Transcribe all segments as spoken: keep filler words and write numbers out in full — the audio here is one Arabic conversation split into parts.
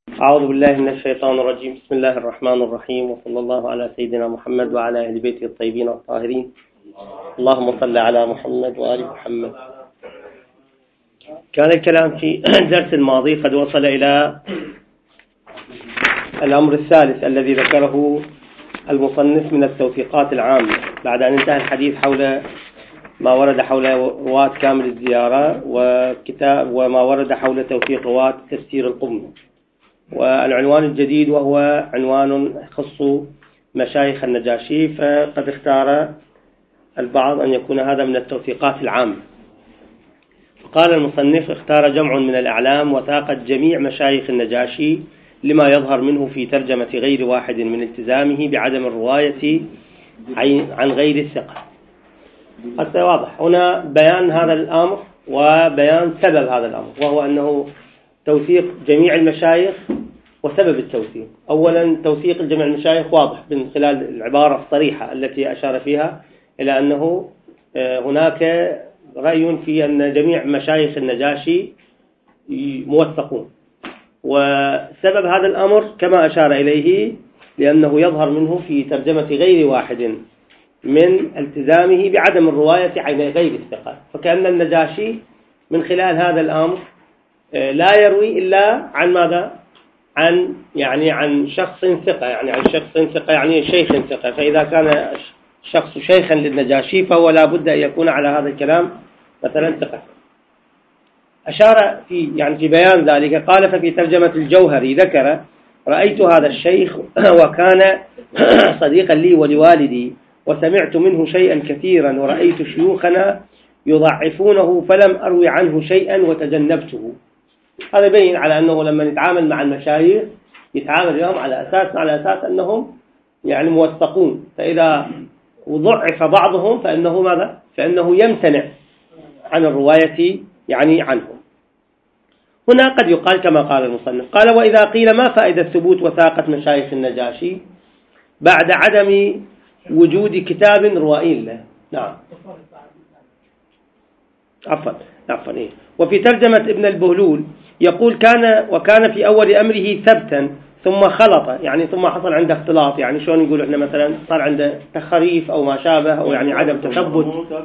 أعوذ بالله من الشيطان الرجيم. بسم الله الرحمن الرحيم، وصلى الله على سيدنا محمد وعلى أهل بيته الطيبين الطاهرين. اللهم صل على محمد وآل محمد. كان الكلام في الدرس الماضي قد وصل إلى الأمر الثالث الذي ذكره المصنف من التوثيقات العامة، بعد أن انتهى الحديث حول ما ورد حول رواة كامل الزيارة وكتاب وما ورد حول توثيق رواة تفسير القم، والعنوان الجديد وهو عنوان يخص مشايخ النجاشي، فقد اختار البعض أن يكون هذا من التوثيقات العامة. قال المصنف: اختار جمع من الأعلام وثاقة جميع مشايخ النجاشي لما يظهر منه في ترجمة غير واحد من التزامه بعدم الرواية عن غير الثقة. حتى واضح هنا بيان هذا الأمر وبيان سبب هذا الأمر، وهو أنه توثيق جميع المشايخ وسبب التوثيق. أولا توثيق جميع المشايخ واضح من خلال العبارة الصريحة التي أشار فيها إلى أنه هناك رأي في أن جميع مشايخ النجاشي موثقون، وسبب هذا الأمر كما أشار إليه لأنه يظهر منه في ترجمة غير واحد من التزامه بعدم الرواية عن غير الثقة، فكأن النجاشي من خلال هذا الأمر لا يروي إلا عن ماذا؟ عن يعني عن شخص ثقة، يعني عن شخص ثقة يعني شيخ ثقة. فإذا كان شخص شيخا للنجاشي فهو لا بد أن يكون على هذا الكلام مثلا ثقة. أشار في يعني في بيان ذلك قال: ففي ترجمة الجوهري ذكر: رأيت هذا الشيخ وكان صديقا لي ولوالدي، وسمعت منه شيئا كثيرا، ورأيت شيوخنا يضعفونه فلم أروي عنه شيئا وتجنبته. هذا يبين على أنه لما نتعامل مع المشايخ يتعامل لهم على أساس على أساس أنهم يعني موثقون، فإذا ضعف بعضهم فإنه ماذا؟ فإنه يمتنع عن الرواية يعني عنهم. هنا قد يقال كما قال المصنف، قال: وإذا قيل ما فائدة ثبوت وثاقة مشايخ النجاشي بعد عدم وجود كتاب روائي له؟ نعم عفوا عفوا إيه. وفي ترجمة ابن البهلول يقول: كان وكان في أول أمره ثبتا ثم خلط، يعني ثم حصل عنده اختلاط، يعني شلون نقول احنا مثلا صار عنده تخريف أو ما شابه، أو يعني عدم تثبت.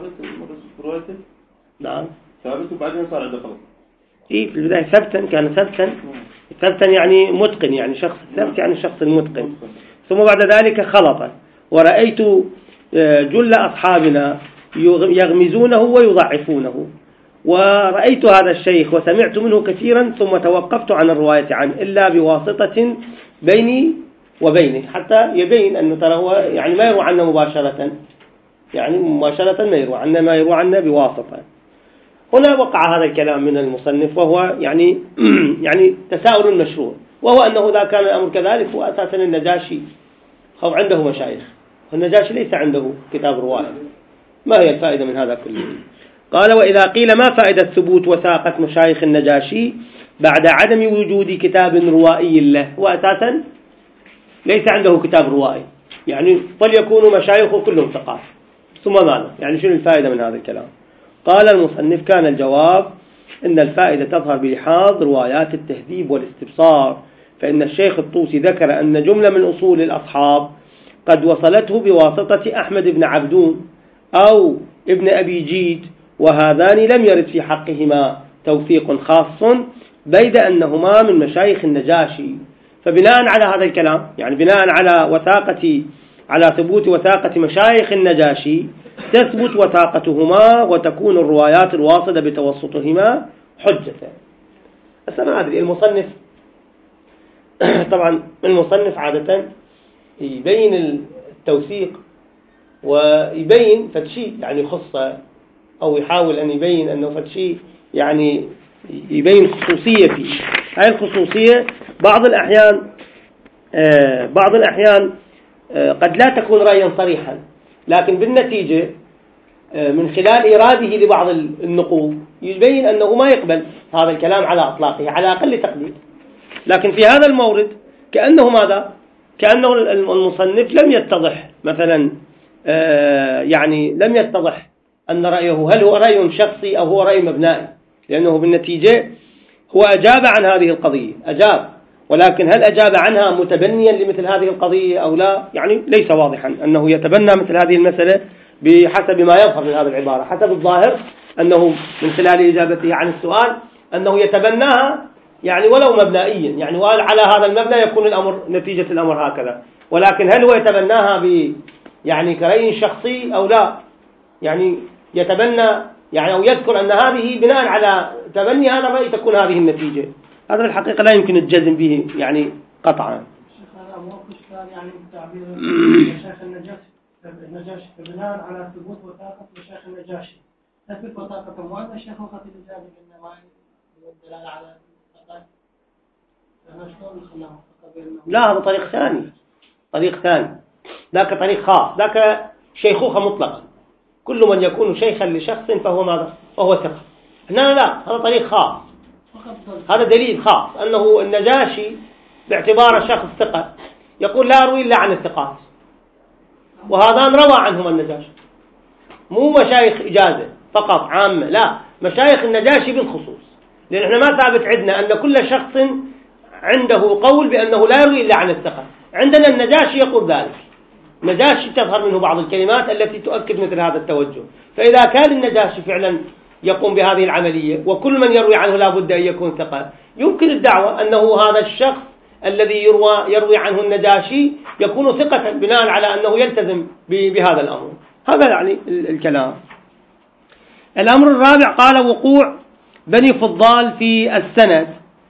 نعم ثابت وبعدين صار عنده خلط. إيه في البداية ثبتا، كان ثبتا ثبتا يعني متقن، يعني شخص ثبت يعني شخص المتقن، ثم بعد ذلك خلط. ورأيت جل أصحابنا يغمزونه ويضعفونه، ورأيت هذا الشيخ وسمعت منه كثيرا ثم توقفت عن الرواية عنه إلا بواسطة بيني وبينه، حتى يبين أنه ترى هو يعني ما يروى عنا مباشرة، يعني مباشرة ما يروى عنا، ما يروى عنا بواسطة. هنا وقع هذا الكلام من المصنف، وهو يعني يعني تساؤل مشروع، وهو أنه إذا كان الأمر كذلك هو أساسا النجاشي أو عنده مشايخ، النجاشي ليس عنده كتاب رواية، ما هي الفائدة من هذا كله؟ قال: وإذا قيل ما فائدة ثبوت وثاقة مشايخ النجاشي بعد عدم وجود كتاب روائي له؟ هو أساسا ليس عنده كتاب روائي، يعني فليكونوا مشايخه كلهم ثقات، ثم ماذا؟ يعني شنو الفائدة من هذا الكلام؟ قال المصنف: كان الجواب إن الفائدة تظهر بلحاظ روايات التهذيب والاستبصار، فإن الشيخ الطوسي ذكر أن جملة من أصول الأصحاب قد وصلته بواسطة أحمد بن عبدون أو ابن أبي جيد، وهذان لم يرد في حقهما توثيق خاص بيد أنهما من مشايخ النجاشي. فبناء على هذا الكلام، يعني بناء على وثاقة على ثبوت وثاقة مشايخ النجاشي تثبت وثاقتهما وتكون الروايات الواصلة بتوسطهما حجة. بس أنا أدري المصنف طبعا المصنف عادة يبين التوثيق ويبين فتشي يعني خصة، أو يحاول أن يبين أنه فتشي يعني يبين خصوصية فيه. هاي الخصوصية بعض الأحيان آه بعض الأحيان آه قد لا تكون رأيا صريحا، لكن بالنتيجة آه من خلال إراده لبعض النقول يبين أنه ما يقبل هذا الكلام على أطلاقه على أقل تقدير. لكن في هذا المورد كأنه ماذا؟ كأنه المصنف لم يتضح مثلا آه يعني لم يتضح أن رأيه هل هو رأي شخصي أو هو رأي مبنائي، لأنه بالنتيجة هو أجاب عن هذه القضية، أجاب ولكن هل أجاب عنها متبنيا لمثل هذه القضية أو لا؟ يعني ليس واضحا أنه يتبنى مثل هذه المسألة بحسب ما يظهر من هذه العبارة. حسب الظاهر أنه من خلال إجابته عن السؤال أنه يتبناها يعني ولو مبنائيا، يعني وقال على هذا المبنى يكون الأمر نتيجة الأمر هكذا، ولكن هل هو يتبناها ب يعني كرأي شخصي أو لا؟ يعني يتبنى يعني أو يذكر أن هذه بناء على تبني هذا الرأي تكون هذه النتيجة. هذا الحقيقة لا يمكن الجزم به يعني قطعا. شيخ هذا موقف كان يعني تعبير الشيخ النجاشي النجاشي بناء على ثبوت وثاقة الشيخ النجاشي تثبت وثاقة المؤمن الشيخ وقت الإجابة إنما الدلالة على لا، هذا طريق ثاني، طريق ثاني ذاك طريق خاص، ذاك شيخوخة مطلقة، كل من يكون شيخا لشخص فهو ماذا؟ فهو ثقة. هنا لا، هذا طريق خاص، هذا دليل خاص أنه النجاشي باعتباره شخص ثقة يقول لا أروي إلا عن الثقات، وهذان روى عنهم النجاشي، مو مشايخ إجازة فقط عامة، لا، مشايخ النجاشي بالخصوص، لأن احنا ما ثابت عندنا أن كل شخص عنده قول بأنه لا يروي إلا عن الثقة. عندنا النجاشي يقول ذلك، النجاشي تظهر منه بعض الكلمات التي تؤكد مثل هذا التوجه. فإذا كان النجاشي فعلا يقوم بهذه العملية وكل من يروي عنه لا بد أن يكون ثقة، يمكن الدعوة أنه هذا الشخص الذي يروى يروي عنه النجاشي يكون ثقة بناء على أنه يلتزم بهذا الأمر. هذا يعني الكلام. الأمر الرابع قال وقوع بني فضال في السند.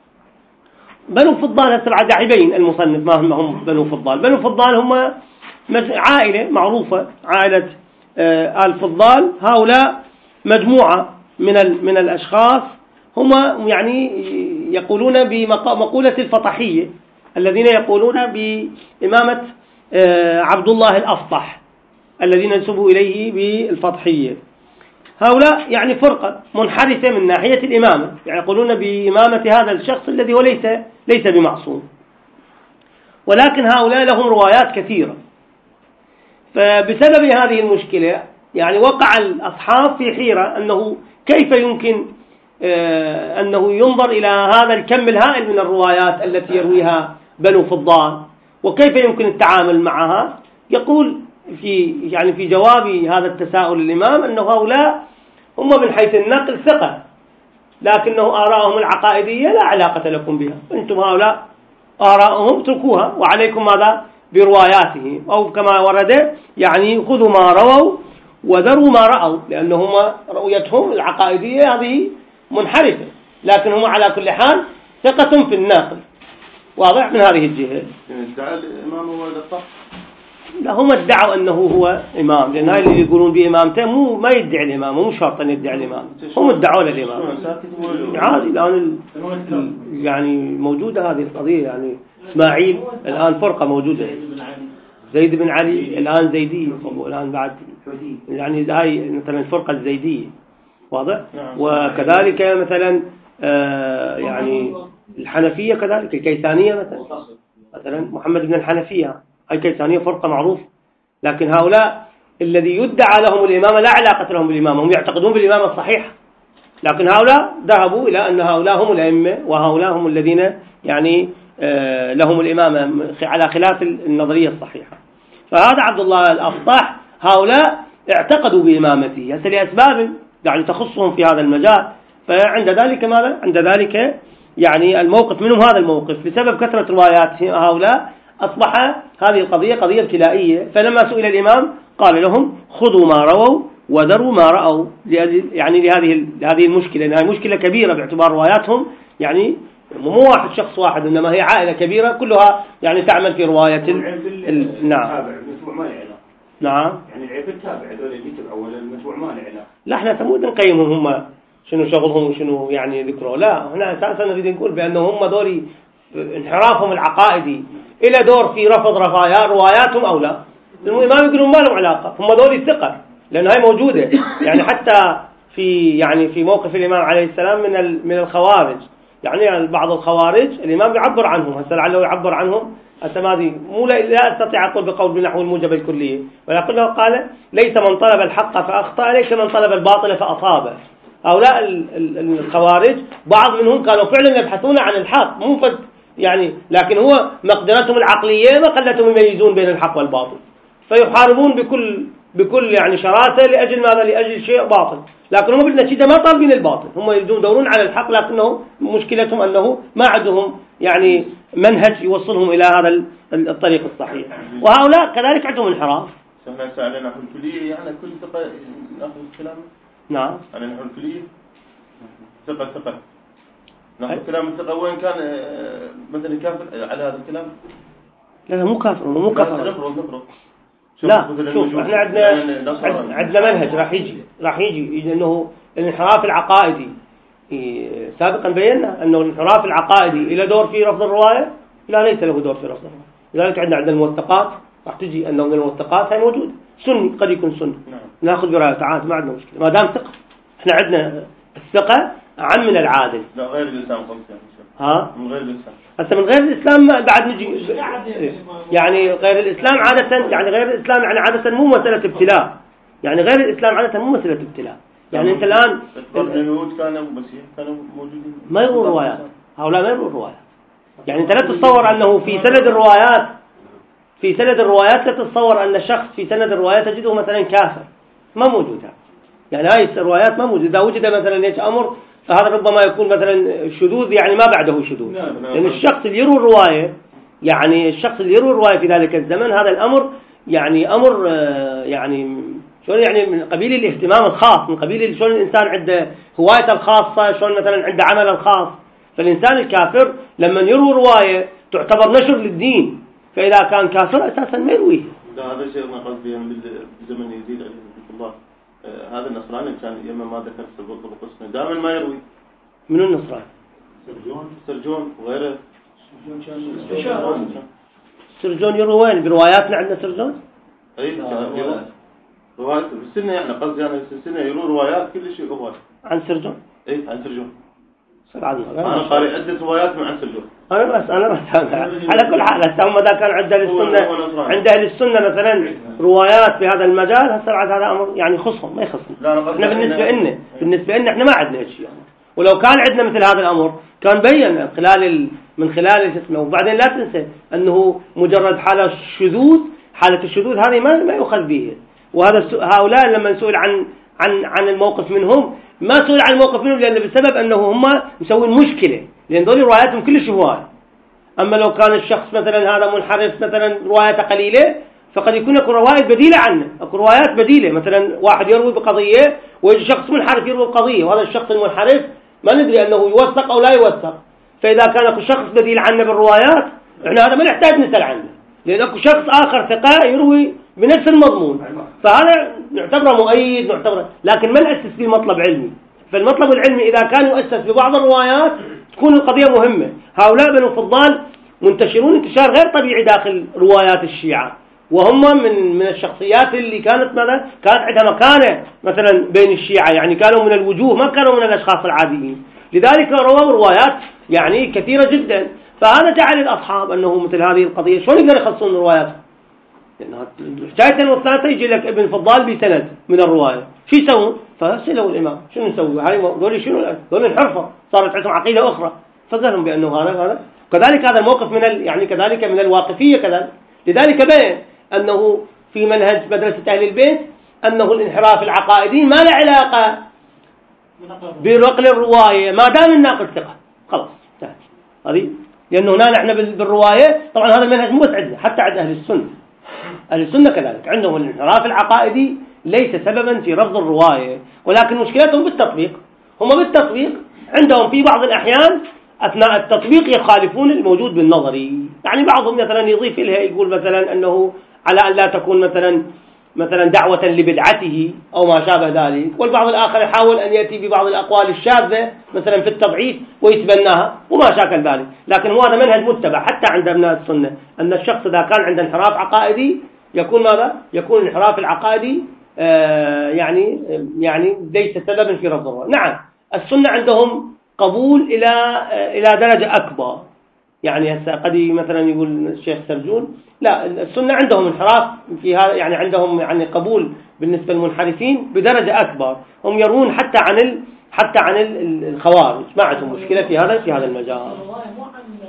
بنو فضال هسه يبين المصنف ما هم بنو فضال. بنو فضال هم عائلة معروفة، عائلة آل فضال. هؤلاء مجموعة من من الأشخاص هم يعني يقولون بمقولة الفطحية، الذين يقولون بإمامة عبد الله الأفطح الذين ينسبوا إليه بالفطحية. هؤلاء يعني فرقة منحرفة من ناحية الإمامة، يعني يقولون بإمامة هذا الشخص الذي هو ليس ليس بمعصوم، ولكن هؤلاء لهم روايات كثيرة. فبسبب هذه المشكلة يعني وقع الأصحاب في حيرة أنه كيف يمكن آه أنه ينظر إلى هذا الكم الهائل من الروايات التي يرويها بنو فضال، وكيف يمكن التعامل معها. يقول في يعني في جواب هذا التساؤل الإمام أنه هؤلاء هم من حيث النقل ثقة، لكنه آراءهم العقائدية لا علاقة لكم بها، أنتم هؤلاء آراءهم اتركوها وعليكم ماذا؟ برواياته، أو كما ورد يعني خذوا ما رووا وذروا ما رأوا، لأنهم رؤيتهم العقائدية هذه منحرفة، لكن هم على كل حال ثقة في الناقل. واضح من هذه الجهة. ادعى الإمام هو الأفطح؟ لا، هم ادعوا أنه هو إمام، لأن هاي اللي يقولون بإمامته مو ما يدعي الإمام، مو شرط أن يدعي الإمام، هم ادعوا للإمام عادي. الآن يعني موجودة هذه القضية، يعني إسماعيل الآن فرقة موجودة، زيد بن علي الآن زيدية، الآن بعد يعني هاي مثلا الفرقة الزيدية. واضح. وكذلك مثلا آه يعني الحنفية كذلك، الكيسانية مثلا مثلا محمد بن الحنفية، هاي كيسانية فرقة معروف. لكن هؤلاء الذي يدعى لهم الإمامة لا علاقة لهم بالإمامة، هم يعتقدون بالإمامة الصحيحة، لكن هؤلاء ذهبوا إلى أن هؤلاء هم الأئمة وهؤلاء هم الذين يعني آه لهم الإمامة على خلاف النظرية الصحيحة. فهذا عبد الله الأفطح هؤلاء اعتقدوا بإمامته هسه لأسباب يعني تخصهم في هذا المجال، فعند ذلك ماذا؟ عند ذلك يعني الموقف منهم هذا الموقف بسبب كثرة روايات هؤلاء أصبح هذه القضية قضية ابتلائية. فلما سئل الإمام قال لهم خذوا ما رووا وذروا ما رأوا، يعني لهذه هذه المشكلة، لأنها مشكلة كبيرة باعتبار رواياتهم يعني مو واحد شخص واحد، إنما هي عائلة كبيرة كلها يعني تعمل في رواية ال... نعم نعم يعني العيب التابع هذول اللي يتبعوا المتبوع ما له علاقة. لا احنا سمود نقيمهم هم شنو شغلهم وشنو يعني ذكروا، لا هنا اساسا نريد نقول بانه هم دوري انحرافهم العقائدي الى دور في رفض رفايا رواياتهم او لا. الامام يقولون ما لهم علاقه، هم دوري الثقه لان هاي موجوده يعني حتى في يعني في موقف الامام عليه السلام من من الخوارج، يعني بعض الخوارج الامام يعبر عنهم، هسه لعله يعبر عنهم السمادي مو لا استطيع اقول بقول بنحو الموجب الكليه، ولكن قال ليس من طلب الحق فاخطا ليس من طلب الباطل فاصابه. هؤلاء الخوارج بعض منهم كانوا فعلا يبحثون عن الحق، مو يعني لكن هو مقدرتهم العقلية ما خلتهم يميزون بين الحق والباطل، فيحاربون بكل بكل يعني شراسة لأجل ماذا؟ لأجل شيء باطل. لكن هم بالنتيجة ما طالبين الباطل، هم يدورون على الحق، لكنه مشكلتهم أنه ما عندهم يعني منهج يوصلهم إلى هذا الطريق الصحيح، وهؤلاء كذلك عندهم انحراف. سمعنا سألنا في الكلية يعني كل ثقة نأخذ الكلام. نعم. على نحو الكلية ثقة ثقة نأخذ كلام الثقة وين كان مثلا كافر على هذا الكلام؟ لا لا مو كافر مو كافر. نفرض نفرض. لا شوف احنا عندنا عندنا منهج راح يجي راح يجي يجي انه الانحراف العقائدي سابقا بينا انه الانحراف العقائدي الى دور في رفض الروايه؟ لا ليس له دور في رفض الروايه. لذلك عندنا عندنا الموثقات راح تجي انه من الموثقات هي موجوده سني قد يكون سني نعم. ناخذ بروايه عاد ما عندنا مشكله ما دام ثقه. احنا عندنا الثقه اعم من العادل. لا غير الاسلام خمسة ها من غير الاسلام. هسه من غير الاسلام بعد نجي يعني غير الاسلام عاده يعني غير الاسلام يعني عاده مو مساله ابتلاء. يعني غير الاسلام عاده مو مساله ابتلاء. يعني انت الان اليهود كانوا مسيح كانوا موجودين ما يرووا روايات. هؤلاء ما يرووا روايات. يعني انت لا تتصور انه في سند الروايات في سند الروايات لا تتصور ان الشخص في سند الروايات تجده مثلا كافر. ما موجود هذا. يعني هاي الروايات ما موجوده. اذا وجد مثلا ايش امر فهذا ربما يكون مثلا شذوذ يعني ما بعده شذوذ. لأن الشخص اللي يروي الرواية يعني الشخص اللي يروي الرواية في ذلك الزمن هذا الأمر يعني أمر يعني شلون يعني من قبيل الاهتمام الخاص، من قبيل شلون الإنسان عنده هوايته الخاصة، شلون مثلا عنده عمل الخاص. فالإنسان الكافر لما يروي رواية تعتبر نشر للدين، فإذا كان كافر أساسا ما يرويه. هذا شيء ما قصدي يعني بزمن يزيد عليه الله. هذا النصراني كان يما ما ذكر سبب القسم دائما ما يروي. من النصراني؟ سرجون سرجون وغيره. سرجون سرجون يروي وين؟ برواياتنا عندنا سرجون؟ اي روايات بالسنة يعني قصدي يعني بالسنة يروي روايات كل شيء هو عن سرجون. اي عن سرجون. أنا قارئ عدة روايات من عن سرجون. أنا بس أنا بس على كل حال هسه هم ذا كان عند أهل السنة عند أهل السنة مثلا روايات في هذا المجال هسه هذا أمر يعني يخصهم ما يخصنا. إحنا بالنسبة لنا بالنسبة لنا إحنا ما عندنا هالشيء يعني. ولو كان عندنا مثل هذا الأمر كان بين خلال ال... من خلال اسمه. وبعدين لا تنسى أنه مجرد حالة شذوذ حالة الشذوذ هذه ما ما يؤخذ به. وهذا هؤلاء لما نسأل عن عن عن الموقف منهم ما سئل عن الموقف منهم لأن بسبب أنه هم مسوين مشكلة لأن دول رواياتهم كلش هواية. أما لو كان الشخص مثلا هذا منحرف مثلا روايته قليلة فقد يكون اكو روايات بديلة عنه. اكو روايات بديلة مثلا واحد يروي بقضية ويجي شخص منحرف يروي بقضية وهذا الشخص المنحرف ما ندري أنه يوثق أو لا يوثق. فإذا كان اكو شخص بديل عنه بالروايات احنا هذا ما نحتاج نسأل عنه لأن اكو شخص آخر ثقة يروي بنفس المضمون فهذا نعتبره مؤيد نعتبره. لكن ما نأسس فيه مطلب علمي. فالمطلب العلمي إذا كان يؤسس ببعض الروايات تكون القضية مهمة. هؤلاء بنو فضال منتشرون انتشار غير طبيعي داخل روايات الشيعة وهم من من الشخصيات اللي كانت ماذا كانت عندها مكانة مثلا بين الشيعة يعني كانوا من الوجوه ما كانوا من الأشخاص العاديين. لذلك رووا روايات يعني كثيرة جدا. فهذا جعل الأصحاب أنه مثل هذه القضية شلون يقدر يخلصون الروايات حكاية والثلاثة يجي لك ابن فضال بسند من الرواية شو يسوون؟ فسألوا الإمام شنو نسوي؟ هاي دول شنو دول انحرفوا صارت عندهم عقيدة أخرى فقالهم بأنه هذا هذا كذلك هذا الموقف من ال... يعني كذلك من الواقفية كذلك. لذلك بين أنه في منهج مدرسة أهل البيت أنه الانحراف العقائدي ما له علاقة بنقل الرواية ما دام الناقل ثقة خلاص انتهت هذه. لأنه هنا نحن بالرواية طبعا هذا المنهج مو بس عندنا حتى عند أهل السنة. أهل السنة كذلك عندهم الانحراف العقائدي ليس سببا في رفض الرواية ولكن مشكلتهم بالتطبيق. هم بالتطبيق عندهم في بعض الأحيان أثناء التطبيق يخالفون الموجود بالنظري. يعني بعضهم مثلا يضيف إليها يقول مثلا أنه على أن لا تكون مثلا مثلا دعوة لبدعته أو ما شابه ذلك. والبعض الآخر يحاول أن يأتي ببعض الأقوال الشاذة مثلا في التضعيف ويتبناها وما شاكل ذلك. لكن هو هذا منهج متبع حتى عند أبناء السنة أن الشخص إذا كان عنده انحراف عقائدي يكون ماذا؟ يكون الانحراف العقائدي آه يعني يعني ليس سببا في رفض الرواية. نعم السنة عندهم قبول إلى آه إلى درجة أكبر. يعني هسه قد مثلا يقول الشيخ سرجون لا السنة عندهم انحراف في هذا يعني عندهم يعني قبول بالنسبة للمنحرفين بدرجة أكبر. هم يرون حتى عن ال حتى عن الخوارج ما عندهم مشكلة في هذا في هذا المجال.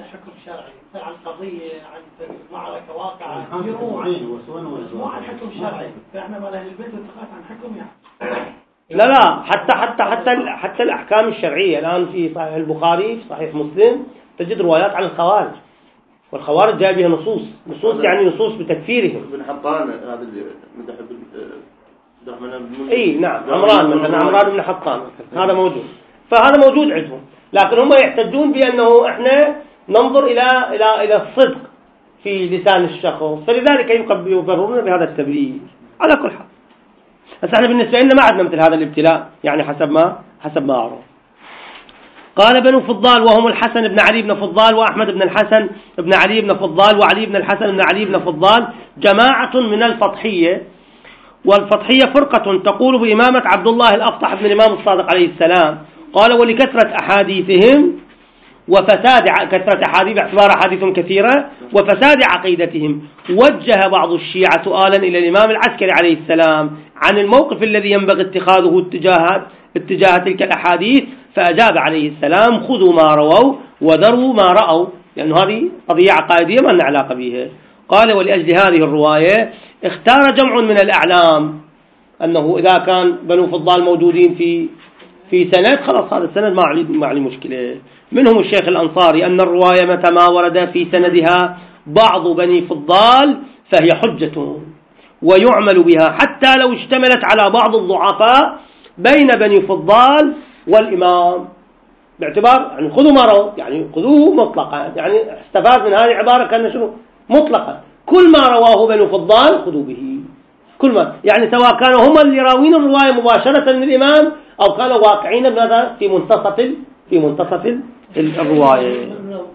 الشرعي مثل عن قضية عن معركة واقعة يروح مو عن حكم شرعي فإحنا ما لأهل البيت والتقاط عن حكم يعني لا لا حتى حتى حتى حتى الأحكام الشرعية الآن في صحيح البخاري في صحيح مسلم تجد روايات عن الخوارج، والخوارج جاء بها نصوص نصوص يعني نصوص بتكفيرهم. ابن حطان هذا اللي مدح ابن اي نعم عمران مثلا عمران بن حطان هذا موجود، فهذا موجود عندهم، لكن هم يحتجون بأنه احنا ننظر إلى إلى إلى الصدق في لسان الشخص، فلذلك يبررون بهذا التبرير. على كل حال بس احنا بالنسبة لنا ما عندنا مثل هذا الابتلاء يعني حسب ما حسب ما أعرف. قال بنو فضال وهم الحسن بن علي بن فضال وأحمد بن الحسن بن علي بن فضال وعلي بن الحسن بن علي بن فضال جماعة من الفطحية، والفطحية فرقة تقول بإمامة عبد الله الأفطح بن الإمام الصادق عليه السلام. قال ولكثرة أحاديثهم وفساد كثرة أحاديث باعتبار أحاديثهم كثيرة وفساد عقيدتهم وجه بعض الشيعة سؤالا إلى الإمام العسكري عليه السلام عن الموقف الذي ينبغي اتخاذه اتجاه اتجاه تلك الأحاديث، فأجاب عليه السلام خذوا ما رووا وذروا ما رأوا، لأن هذه قضية عقائدية ما لنا علاقة بها. قال ولأجل هذه الرواية اختار جمع من الأعلام أنه إذا كان بنو فضال موجودين في في سند خلاص هذا السند ما عليه ما عليه مشكلة. منهم الشيخ الأنصاري أن الرواية متى ما ورد في سندها بعض بني فضال فهي حجة ويعمل بها حتى لو اشتملت على بعض الضعفاء بين بني فضال والإمام، باعتبار يعني خذوا ما رووا يعني خذوه مطلقا، يعني استفاد من هذه العبارة كأنه شنو مطلقا كل ما رواه بنو فضال خذوا به كل ما، يعني سواء كانوا هم اللي راوين الرواية مباشرة من الإمام أو كانوا واقعين بهذا في منتصف في منتصف الرواية.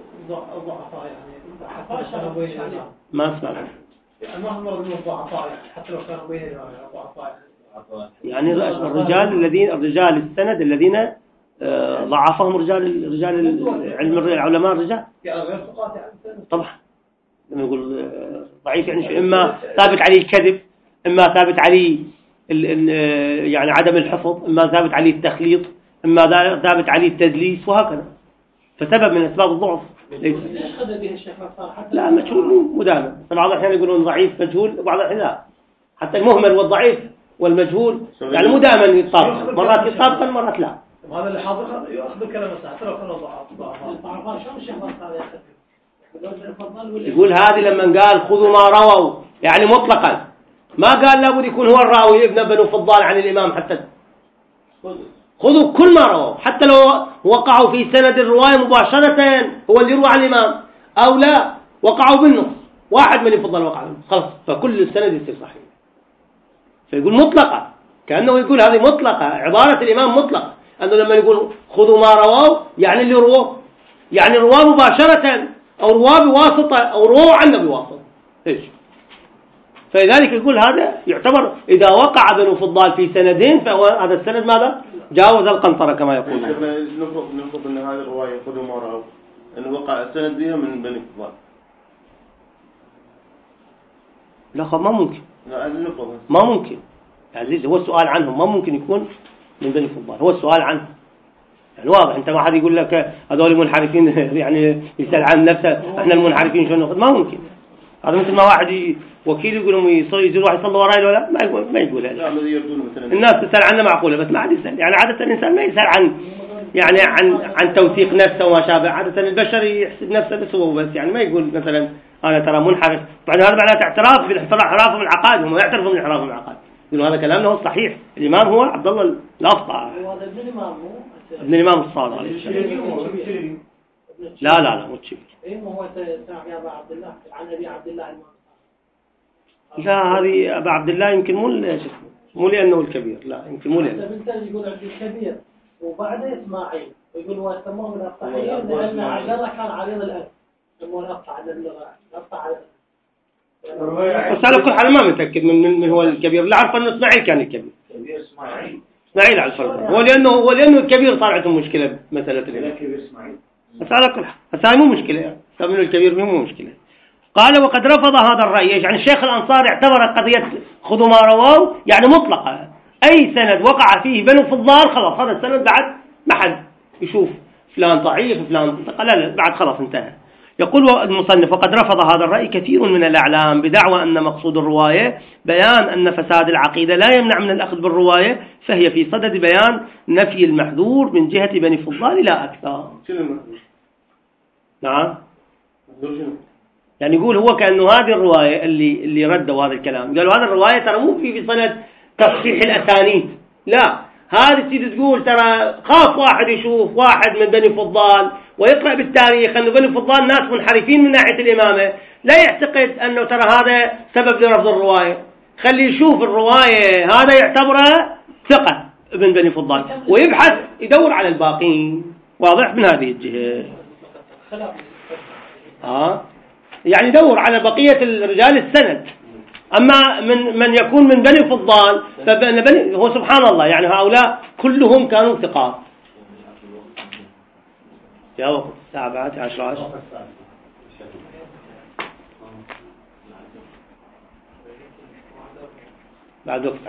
ما اسمع يعني الرجال الذين الرجال السند الذين ضعفهم رجال رجال علم العلماء الرجال طبعا لما يقول ضعيف يعني إما ثابت عليه الكذب، إما ثابت عليه يعني عدم الحفظ، إما ثابت عليه التخليط، إما ثابت عليه التدليس وهكذا، فسبب من أسباب الضعف. لا مجهول مدامة، بعض الأحيان يقولون ضعيف مجهول وبعض الأحيان لا، حتى المهمل والضعيف والمجهول يعني مداما يطابق، مرات يطابق مرات لا. هذا اللي حاضر يأخذ الكلام حتى لو كان ضعف. شلون الشيخ صار ياخذ؟ يقول هذه لما قال خذوا ما رووا يعني مطلقا، ما قال لابد يكون هو الراوي ابن بنو فضال عن الإمام، حتى خذوا كل ما رووا حتى لو وقعوا في سند الرواية مباشرة هو اللي يروى عن الإمام أو لا وقعوا بالنص واحد من يفضل وقع بالنص خلاص فكل السند يصير صحيح. فيقول مطلقة كأنه يقول هذه مطلقة، عبارة الإمام مطلقة، أنه لما يقول خذوا ما رووا يعني اللي رواه يعني رواه مباشرة أو رواه بواسطة أو رواه عنه بواسطة إيش. فلذلك يقول هذا يعتبر إذا وقع بنو فضال في سندين فهو هذا السند ماذا جاوز القنطرة كما يقول. نفرض نفرض أن هذه الرواية خذوا ما رووا أن وقع السند بها من بني فضال. لا خب ما ممكن. لا نفرض ما ممكن يعني هو السؤال عنهم ما ممكن يكون من بني فضال، هو السؤال عنه يعني واضح. أنت ما حد يقول لك هذول المنحرفين يعني يسأل عن نفسه احنا المنحرفين شو ناخذ، ما ممكن. هذا مثل ما واحد وكيل يقول لهم يصير واحد يصلي وراي ولا ما يقول ما يقول هذا. الناس تسأل عنه معقولة بس ما حد يسأل، يعني عادة الإنسان ما يسأل عن يعني عن عن توثيق نفسه وما شابه، عادة البشر يحسب نفسه بس هو بس، يعني ما يقول مثلا أنا ترى منحرف، بعد هذا معناته اعتراف بالانحراف من العقائد، هم يعترفوا بالانحراف من العقائد، يقولوا هذا كلامنا هو الصحيح. الإمام هو عبد الله الأفطع ابن الإمام الصادق عليه السلام. لا لا لا مو تشبه. إيه هو سمع يا أبا عبد الله عن أبي عبد الله المعصر. لا هذه أبا عبد الله يمكن مو مو لأنه الكبير، لا يمكن مو لأنه. بالتالي يقول عبد الكبير وبعده إسماعيل، ويقول هو سموه الأفطحيين لأن عبد الله كان عريض الأب، سموه الأفطح على اللغة الأفطح على. بس على كل حال ما متأكد من من هو الكبير، لا أعرف أن إسماعيل كان الكبير. كبير إسماعيل. إسماعيل على الفرق، هو لأنه هو لأنه الكبير صار عندهم مشكلة مسألة الكبير إسماعيل. بس على كل حال هذا مو مشكلة، سموا الكبير مو مشكلة. قال وقد رفض هذا الرأي، يعني الشيخ الأنصاري اعتبر قضية خذوا ما رواه يعني مطلقة، أي سند وقع فيه بنو فضال خلاص هذا السند بعد ما حد يشوف فلان ضعيف فلان لا لا بعد خلاص انتهى. يقول المصنف: وقد رفض هذا الرأي كثير من الأعلام بدعوى أن مقصود الرواية بيان أن فساد العقيدة لا يمنع من الأخذ بالرواية، فهي في صدد بيان نفي المحذور من جهة بني فضال لا أكثر. نعم، يعني يقول هو كأنه هذه الرواية اللي اللي ردوا هذا الكلام، قالوا هذا الرواية ترى مو في بصدد تصحيح الأسانيد، لا، هذه تيجي تقول ترى خاف واحد يشوف واحد من بني فضال ويقرأ بالتاريخ أنه بني فضال ناس منحرفين من ناحية الإمامة، لا يعتقد أنه ترى هذا سبب لرفض الرواية، خلي يشوف الرواية هذا يعتبرها ثقة ابن بني فضال ويبحث يدور على الباقين. واضح من هذه الجهة. آه يعني يدور على بقية الرجال السند. أما من من يكون من بني فضال فبني هو سبحان الله، يعني هؤلاء كلهم كانوا ثقات. يا وقت الساعة بعد عشرة عشر بعد وقت.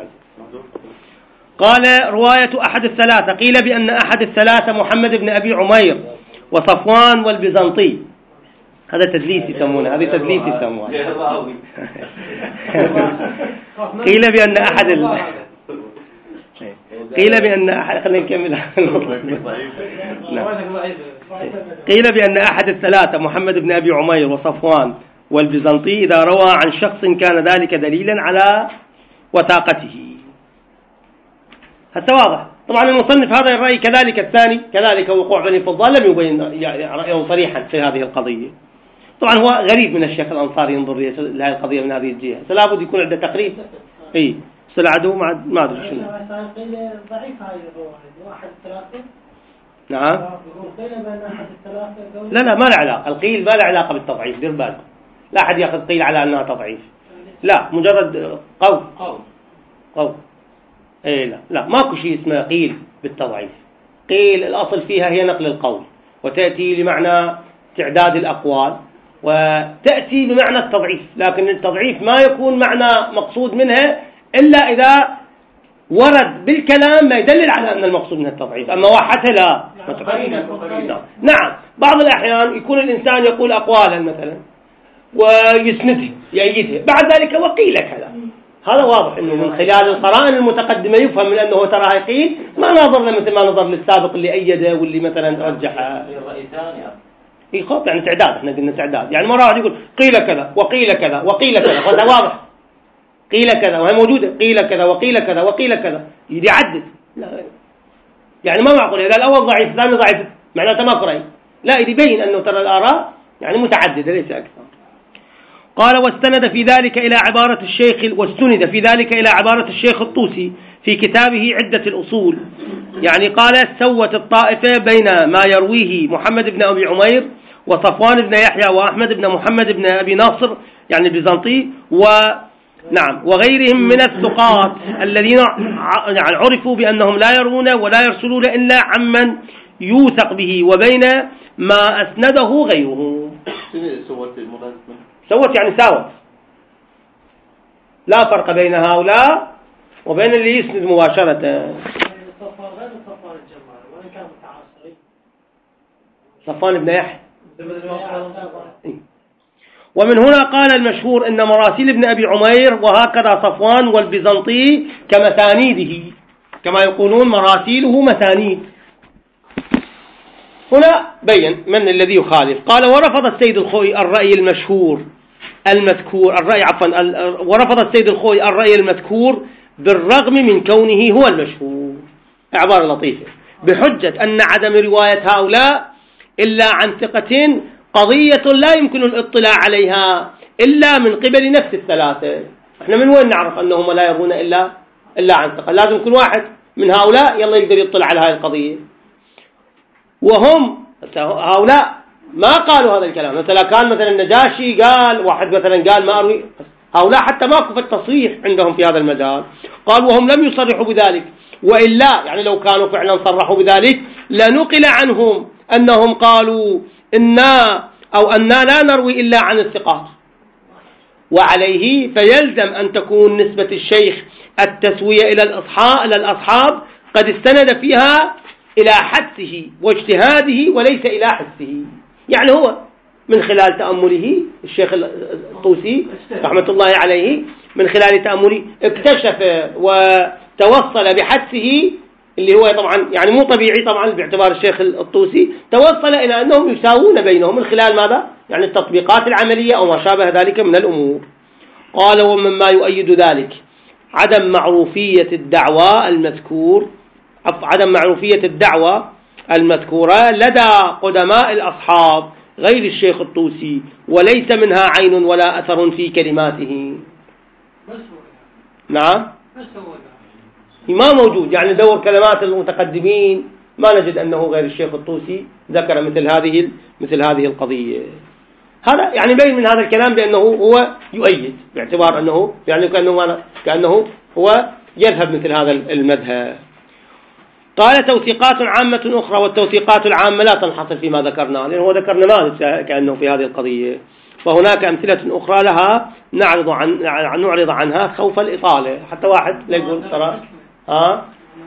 قال: رواية أحد الثلاثة قيل بأن أحد الثلاثة محمد بن أبي عمير وصفوان والبيزنطي. هذا تدليس يسمونه، هذه تدليس يسمونه. قيل بأن أحد ال... قيل بأن أحد خلينا نكمل. قيل بأن أحد الثلاثة محمد بن أبي عمير وصفوان والبيزنطي إذا روى عن شخص كان ذلك دليلا على وثاقته. هذا واضح. طبعا المصنف هذا الرأي كذلك الثاني، كذلك وقوع بني فضال لم يبين رأيه صريحا في هذه القضية. طبعا هو غريب من الشيخ الأنصاري ينظر لهذه القضية من هذه الجهة، فلابد يكون عنده تقريب. اي سلعده ما ما ادري شنو. ضعيف هاي الرواية واحد ثلاثة. نعم. لا لا ما له علاقة، القيل ما له علاقة بالتضعيف، دير بالك. لا أحد يأخذ قيل على أنها تضعيف. لا مجرد قول. قول. قول. اي لا لا ماكو شيء اسمه قيل بالتضعيف. قيل الأصل فيها هي نقل القول، وتأتي لمعنى تعداد الأقوال، وتأتي بمعنى التضعيف، لكن التضعيف ما يكون معنى مقصود منها إلا إذا ورد بالكلام ما يدلل على أن المقصود منها التضعيف. أما وحدها لا. نعم، بعض الأحيان يكون الإنسان يقول أقوالا مثلا ويسندها يأيدها، بعد ذلك وقيل كذا. هذا واضح أنه من خلال القرائن المتقدمة يفهم من أنه تراها قيل، ما نظر مثل ما نظر للسابق اللي أيده واللي مثلا رجحها. في خوف يعني تعداد، احنا قلنا تعداد، يعني مرة واحد يقول قيل كذا وقيل كذا وقيل كذا، هذا واضح. قيل كذا وهي موجودة، قيل كذا وقيل كذا وقيل كذا، يدي عدد. لا يعني ما معقول إذا الأول ضعيف الثاني ضعيف معناته ما قرأي، لا يدي يبين أنه ترى الآراء يعني متعددة ليس أكثر. قال: واستند في ذلك إلى عبارة الشيخ واستند في ذلك إلى عبارة الشيخ الطوسي في كتابه عدة الأصول، يعني قال: سوت الطائفة بين ما يرويه محمد بن أبي عمير وصفوان بن يحيى وأحمد بن محمد بن أبي ناصر يعني البيزنطي ونعم وغيرهم من الثقات الذين يعني عرفوا بأنهم لا يرون ولا يرسلون إلا عمن يوثق به، وبين ما أسنده غيره. سوت يعني ساوت، لا فرق بين هؤلاء وبين اللي يسند مباشرة. صفوان بن يحيى. ومن هنا قال المشهور إن مراسيل ابن أبي عمير وهكذا صفوان والبيزنطي كمثانيده، كما يقولون مراسيله مثانيد. هنا بين من الذي يخالف. قال: ورفض السيد الخوي الرأي المشهور المذكور الرأي عفوا ورفض السيد الخوي الرأي المذكور بالرغم من كونه هو المشهور. عبارة لطيفة، بحجة أن عدم رواية هؤلاء إلا عن ثقة قضية لا يمكن الاطلاع عليها إلا من قبل نفس الثلاثة. احنا من وين نعرف أنهم لا يرون إلا إلا عن ثقة؟ لازم كل واحد من هؤلاء يلا يقدر يطلع على هذه القضية، وهم هؤلاء ما قالوا هذا الكلام. مثلا كان مثلا النجاشي قال، واحد مثلا قال ما أروي، هؤلاء حتى ما كفى التصريح عندهم في هذا المجال، قال وهم لم يصرحوا بذلك، وإلا يعني لو كانوا فعلا صرحوا بذلك لنقل عنهم أنهم قالوا إنا أو أننا لا نروي إلا عن الثقات. وعليه فيلزم أن تكون نسبة الشيخ التسوية إلى الأصحاب, إلى الأصحاب قد استند فيها إلى حدسه واجتهاده وليس إلى حدسه. يعني هو من خلال تأمله الشيخ الطوسي رحمة الله عليه من خلال تأمله اكتشف وتوصل بحدسه اللي هو طبعا يعني مو طبيعي طبعا باعتبار الشيخ الطوسي، توصل إلى أنهم يساوون بينهم من خلال ماذا؟ يعني التطبيقات العملية أو ما شابه ذلك من الأمور. قال ومما يؤيد ذلك عدم معروفية الدعوى المذكور عدم معروفية الدعوى المذكورة لدى قدماء الأصحاب غير الشيخ الطوسي، وليس منها عين ولا أثر في كلماته. نعم ما موجود، يعني دور كلمات المتقدمين ما نجد أنه غير الشيخ الطوسي ذكر مثل هذه مثل هذه القضية. هذا يعني بين من هذا الكلام بأنه هو يؤيد باعتبار أنه يعني كأنه كأنه هو يذهب مثل هذا المذهب. قال توثيقات عامة أخرى، والتوثيقات العامة لا تنحصر فيما ذكرنا، لأنه هو ذكر نماذج كأنه في هذه القضية، فهناك أمثلة أخرى لها نعرض عن نعرض عنها خوف الإطالة، حتى واحد لا يقول ترى ها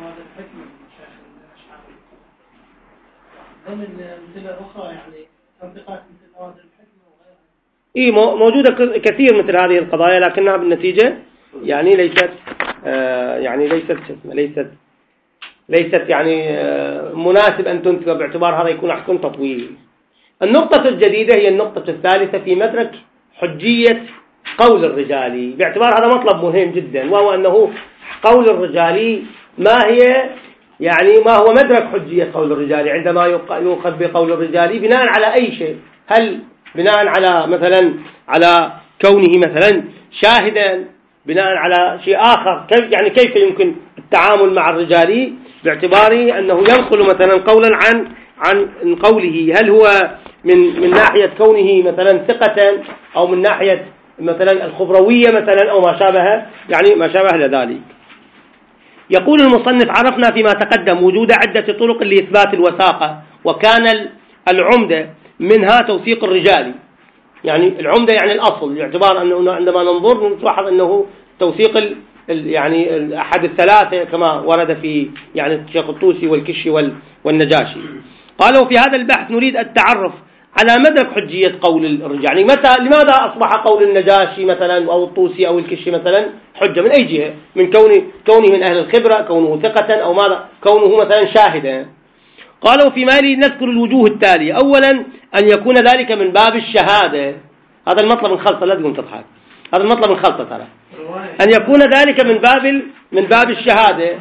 من أمثلة أخرى يعني تطبيقات مثل هذا الحكمة وغيرها. إيه موجودة كثير مثل هذه القضايا، لكنها بالنتيجة يعني ليست آه يعني ليست ليست ليست يعني آه مناسب أن تنتج باعتبار هذا يكون أحكام تطويل. النقطة الجديدة هي النقطة الثالثة في مدرك حجية قول الرجالي، باعتبار هذا مطلب مهم جدا، وهو أنه قول الرجالي ما هي يعني ما هو مدرك حجية قول الرجالي عندما يؤخذ بقول الرجالي بناء على أي شيء؟ هل بناء على مثلا على كونه مثلا شاهدا، بناء على شيء آخر؟ كيف يعني كيف يمكن التعامل مع الرجالي باعتبار أنه ينقل مثلا قولا عن عن قوله؟ هل هو من من ناحية كونه مثلا ثقة، أو من ناحية مثلا الخبروية مثلا، أو ما شابه يعني ما شابه لذلك؟ يقول المصنف عرفنا فيما تقدم وجود عدة طرق لإثبات الوثاقة، وكان العمدة منها توثيق الرجال، يعني العمدة يعني الأصل، باعتبار أنه عندما ننظر نلاحظ أنه توثيق ال يعني أحد الثلاثة كما ورد في يعني الشيخ الطوسي والكشي والنجاشي. قالوا في هذا البحث نريد التعرف على مدى حجية قول الرجال، يعني متى لماذا أصبح قول النجاشي مثلا أو الطوسي أو الكشي مثلا حجة؟ من أي جهة؟ من كونه كونه من أهل الخبرة، كونه ثقة، أو ماذا؟ كونه مثلا شاهدا. قالوا في مالي نذكر الوجوه التالية. أولا أن يكون ذلك من باب الشهادة، هذا المطلب الخلطة، لا تقوم تضحك، هذا المطلب الخلطة ترى، أن يكون ذلك من باب من باب الشهادة.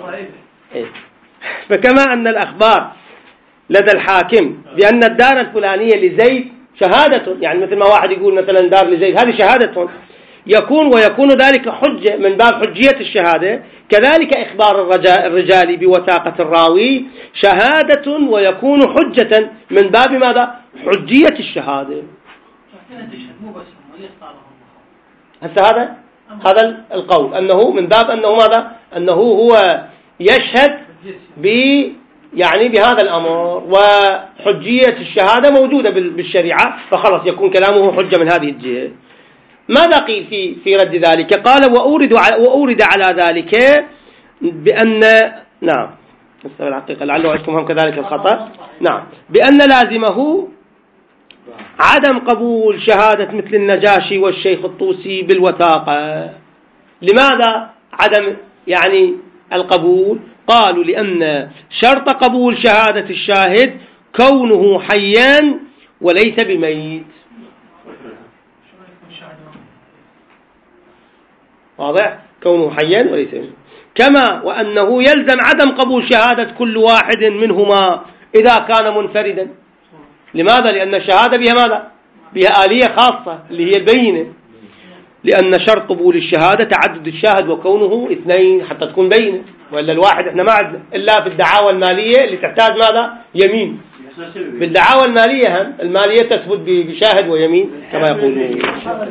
فكما أن الأخبار لدى الحاكم بأن الدار الفلانية لزيد شهادة، يعني مثل ما واحد يقول مثلا دار لزيد هذه شهادة، يكون ويكون ذلك حجة من باب حجية الشهادة. كذلك إخبار الرجال بوثاقة الراوي شهادة ويكون حجة من باب ماذا؟ حجية الشهادة. هسه هذا هذا القول أنه من باب أنه ماذا؟ أنه هو يشهد ب يعني بهذا الأمر، وحجية الشهادة موجودة بالشريعة، فخلص يكون كلامه حجة من هذه الجهة. ماذا قيل في في رد ذلك؟ قال وأورد وأورد على ذلك بأن نعم الحقيقة لعله عندكم هم كذلك الخطأ، نعم بأن لازمه عدم قبول شهادة مثل النجاشي والشيخ الطوسي بالوثاقة. لماذا عدم يعني القبول؟ قالوا لأن شرط قبول شهادة الشاهد كونه حيا وليس بميت. واضح؟ كونه حيا وليس بميت. كما وأنه يلزم عدم قبول شهادة كل واحد منهما إذا كان منفردا. لماذا؟ لأن الشهادة بها ماذا؟ بها آلية خاصة اللي هي البينة، لأن شرط قبول الشهادة تعدد الشاهد وكونه اثنين حتى تكون بينة، وإلا الواحد احنا ما عندنا إلا في الدعاوى المالية اللي تحتاج ماذا؟ يمين. بالدعاوى المالية هم المالية تثبت بشاهد ويمين كما يقولون.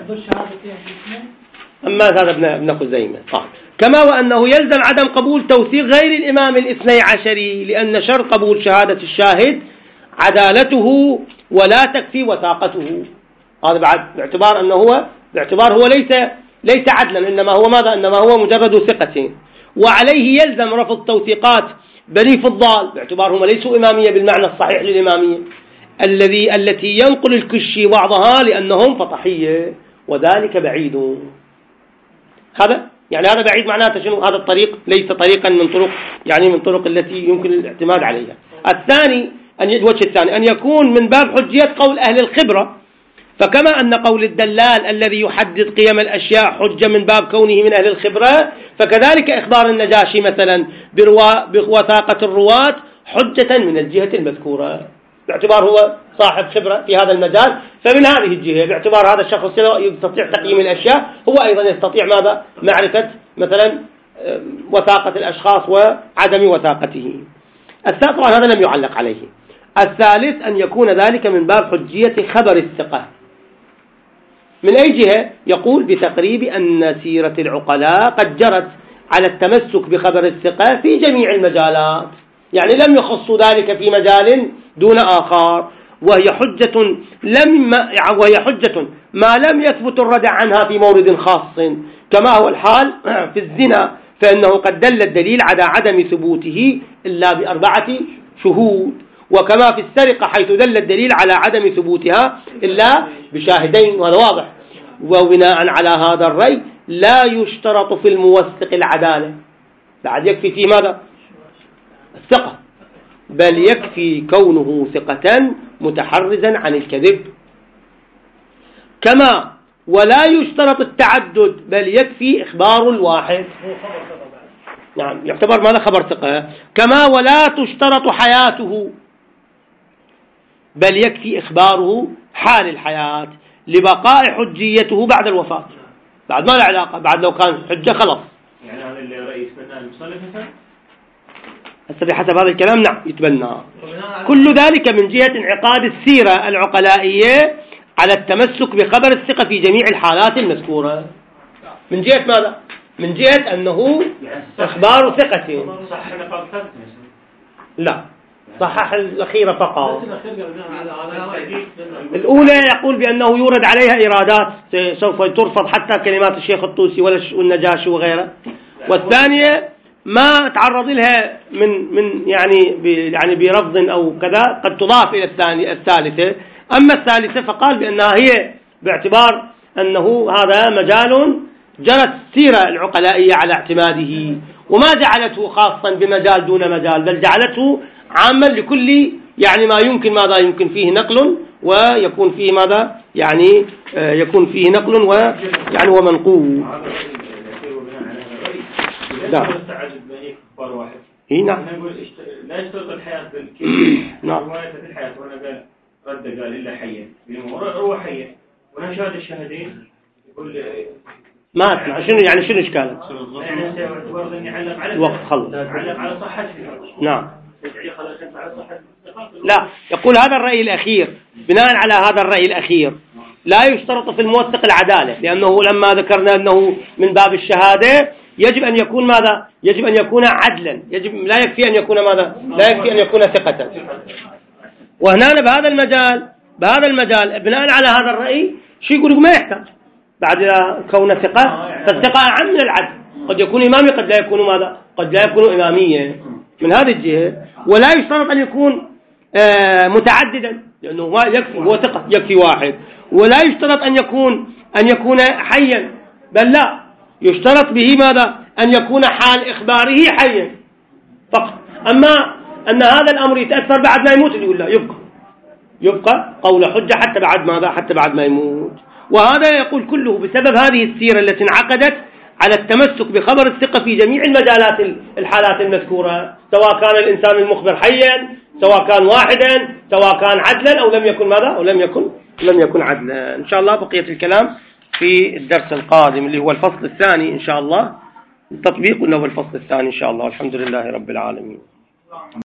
أما هذا ابن ابن خزيمة. كما وأنه يلزم عدم قبول توثيق غير الإمام الاثني عشري، لأن شرط قبول شهادة الشاهد عدالته ولا تكفي وثاقته. هذا بعد باعتبار أنه هو باعتبار هو ليس ليس عدلا، إنما هو ماذا؟ إنما هو مجرد ثقة. وعليه يلزم رفض توثيقات بني فضال باعتبار هم ليسوا إمامية بالمعنى الصحيح للإمامية، الذي التي ينقل الكشي بعضها لأنهم فطحية، وذلك بعيد. هذا يعني هذا بعيد معناته شنو؟ هذا الطريق ليس طريقا من طرق يعني من طرق التي يمكن الاعتماد عليها. الثاني أن الوجه الثاني أن يكون من باب حجية قول أهل الخبرة، فكما أن قول الدلال الذي يحدد قيم الأشياء حجة من باب كونه من أهل الخبرة، فكذلك إخبار النجاشي مثلا بوثاقة الرواة حجة من الجهة المذكورة، باعتبار هو صاحب خبرة في هذا المجال، فمن هذه الجهة باعتبار هذا الشخص يستطيع تقييم الأشياء، هو أيضا يستطيع ماذا؟ معرفة مثلا وثاقة الأشخاص وعدم وثاقته. الثالث طبعا هذا لم يعلق عليه. الثالث أن يكون ذلك من باب حجية خبر الثقة. من أي جهة؟ يقول بتقريب أن سيرة العقلاء قد جرت على التمسك بخبر الثقة في جميع المجالات، يعني لم يخصوا ذلك في مجال دون آخر، وهي حجة لم وهي حجة ما لم يثبت الردع عنها في مورد خاص، كما هو الحال في الزنا، فإنه قد دل الدليل على عدم ثبوته إلا بأربعة شهود، وكما في السرقة حيث دل الدليل على عدم ثبوتها إلا بشاهدين، وهذا واضح. وبناء على هذا الرأي لا يشترط في الموثق العدالة، بعد يكفي فيه ماذا؟ الثقة، بل يكفي كونه ثقة متحرزا عن الكذب. كما ولا يشترط التعدد، بل يكفي إخبار الواحد، نعم يعتبر ماذا؟ خبر ثقة. كما ولا تشترط حياته، بل يكفي إخباره حال الحياة لبقاء حجيته بعد الوفاة، بعد ما له علاقة، بعد لو كان حجة خلاص. يعني هذا اللي رئيس بناء المصنف مثلا هسه بحسب هذا الكلام نعم يتبنى. كل ذلك من جهة انعقاد السيرة العقلائية على التمسك بخبر الثقة في جميع الحالات المذكورة. من جهة ماذا؟ من جهة أنه إخبار ثقة. لا، صحح الأخيرة فقط. الأولى يقول بأنه يورد عليها إرادات سوف ترفض حتى كلمات الشيخ الطوسي والنجاشي وغيره. والثانية ما تعرض لها من من يعني يعني برفض أو كذا، قد تضاف إلى الثانية الثالثة. أما الثالثة فقال بأنها هي باعتبار أنه هذا مجال جرت السيرة العقلائية على اعتماده، وما جعلته خاصا بمجال دون مجال، بل جعلته عاما لكل يعني ما يمكن ماذا يمكن فيه نقل ويكون فيه ماذا يعني يكون فيه نقل ويعني هو منقول. نعم. اي نعم. لا يشترط الحياة نعم. رواية الحياة وانا قال رد قال إلا حيا، هو حيا ونشهد الشهدين يقول ما اسمع شنو يعني شنو اشكاله؟ يعني يعتبر اني علق على الوقت خلص. علق على صحته. نعم. لا، يقول هذا الرأي الأخير، بناء على هذا الرأي الأخير لا يشترط في الموثق العدالة، لأنه لما ذكرنا أنه من باب الشهادة يجب أن يكون ماذا؟ يجب أن يكون عدلا، يجب لا يكفي أن يكون ماذا؟ لا يكفي أن يكون ثقة. وهنا بهذا المجال بهذا المجال بناء على هذا الرأي شو يقول ما يحتاج بعد كون ثقة، فالثقة أعم من العدل، قد يكون إمامي قد لا يكون ماذا؟ قد لا يكون إمامية من هذه الجهة. ولا يشترط أن يكون آه متعددا، لأنه ما يكفي هو ثقة يكفي واحد. ولا يشترط أن يكون أن يكون حيا، بل لا يشترط به ماذا؟ أن يكون حال إخباره حيا فقط. أما أن هذا الأمر يتأثر بعد ما يموت يقول لا، يبقى يبقى قول حجة حتى بعد ماذا؟ حتى بعد ما يموت. وهذا يقول كله بسبب هذه السيرة التي انعقدت على التمسك بخبر الثقة في جميع المجالات الحالات المذكورة، سواء كان الإنسان المخبر حيا، سواء كان واحدا، سواء كان عدلا أو لم يكن ماذا؟ أو لم يكن لم يكن عدلا. إن شاء الله بقية الكلام في الدرس القادم اللي هو الفصل الثاني إن شاء الله، التطبيق إنه الفصل الثاني إن شاء الله. الحمد لله رب العالمين.